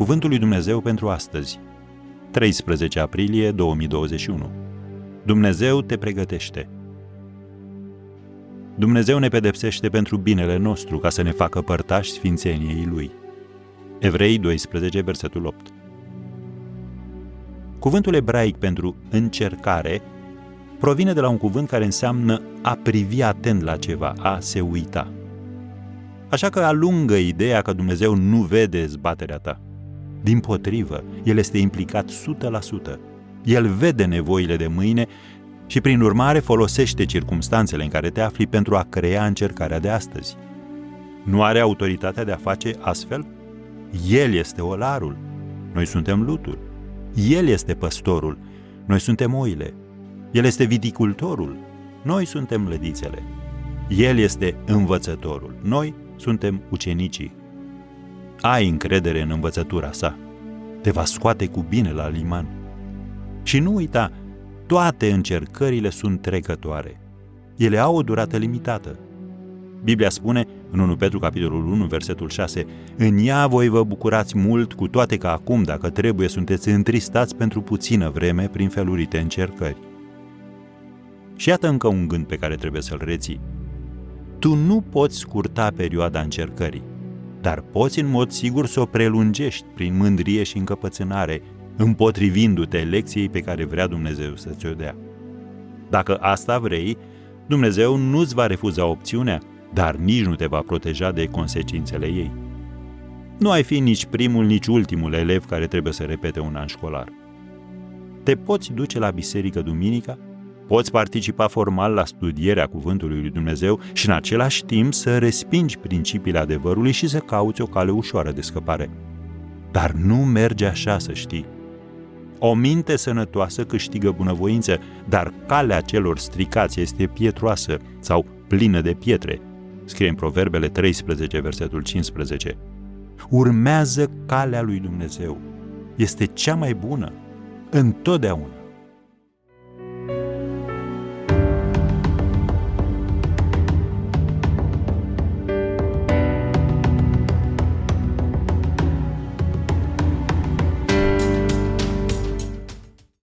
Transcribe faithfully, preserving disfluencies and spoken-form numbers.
Cuvântul lui Dumnezeu pentru astăzi, treisprezece aprilie două mii douăzeci și unu. Dumnezeu te pregătește. Dumnezeu ne pedepsește pentru binele nostru, ca să ne facă părtași sfințeniei Lui. Evrei doisprezece, versetul opt. Cuvântul ebraic pentru încercare provine de la un cuvânt care înseamnă a privi atent la ceva, a se uita. Așa că alungă ideea că Dumnezeu nu vede zbaterea ta. Dimpotrivă, El este implicat o sută la sută. El vede nevoile de mâine și, prin urmare, folosește circumstanțele în care te afli pentru a crea încercarea de astăzi. Nu are autoritatea de a face astfel? El este olarul, noi suntem lutul. El este păstorul, noi suntem oile. El este viticultorul, noi suntem lădițele. El este învățătorul, noi suntem ucenicii. Ai încredere în învățătura sa. Te va scoate cu bine la liman. Și nu uita, toate încercările sunt trecătoare. Ele au o durată limitată. Biblia spune, în unu Petru, capitolul unu, versetul șase, în ea voi vă bucurați mult, cu toate că acum, dacă trebuie, sunteți întristați pentru puțină vreme prin felurite încercări. Și iată încă un gând pe care trebuie să-l reții. Tu nu poți scurta perioada încercării, dar poți în mod sigur să o prelungești prin mândrie și încăpățânare, împotrivindu-te lecției pe care vrea Dumnezeu să ți-o dea. Dacă asta vrei, Dumnezeu nu-ți va refuza opțiunea, dar nici nu te va proteja de consecințele ei. Nu ai fi nici primul, nici ultimul elev care trebuie să repete un an școlar. Te poți duce la biserică duminica, poți participa formal la studierea cuvântului lui Dumnezeu și în același timp să respingi principiile adevărului și să cauți o cale ușoară de scăpare. Dar nu merge așa, să știi. O minte sănătoasă câștigă bunăvoință, dar calea celor stricați este pietroasă sau plină de pietre, scrie în Proverbele treisprezece, versetul cincisprezece. Urmează calea lui Dumnezeu. Este cea mai bună, întotdeauna.